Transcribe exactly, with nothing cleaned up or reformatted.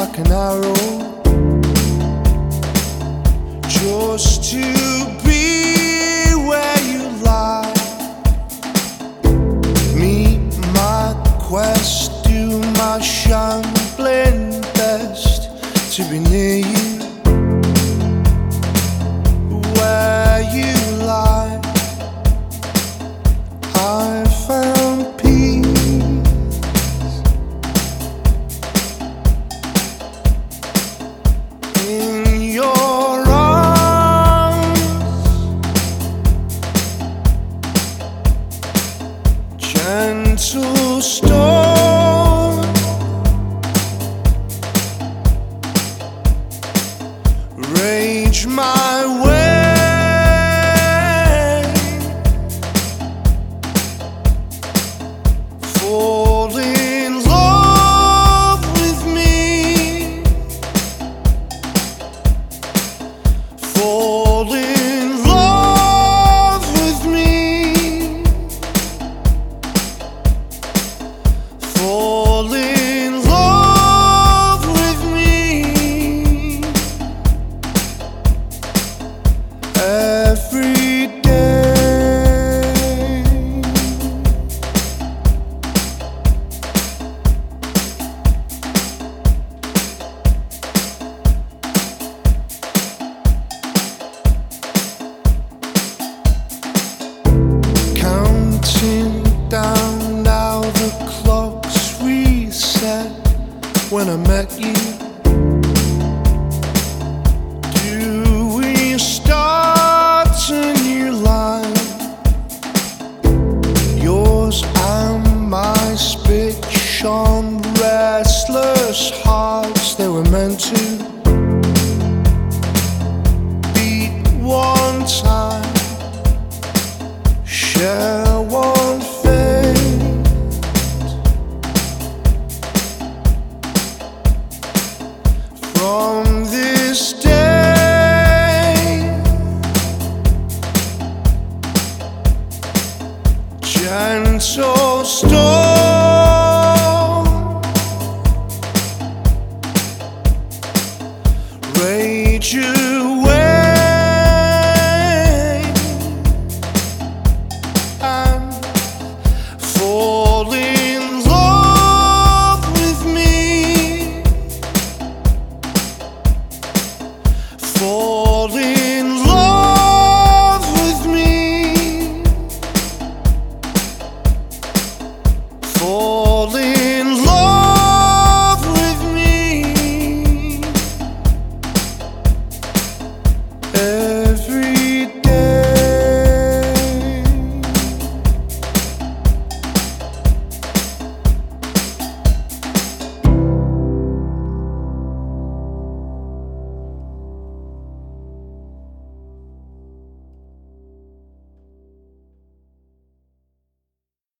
like an arrow, just to be where you lie. Meet my quest, do my shambling best to be near you, where you lie. I found peace in your arms, gentle storm, rage my way. Fall in love with me, fall in love with me, fall in love with me every day. Counting down, now the clock's reset. When I met you, do we start a new line? Yours and my speech on restless hearts, they were meant to beat one time, share one fate. From this day, gentle storm, rage away, and fall in love with me, fall in love with me, fall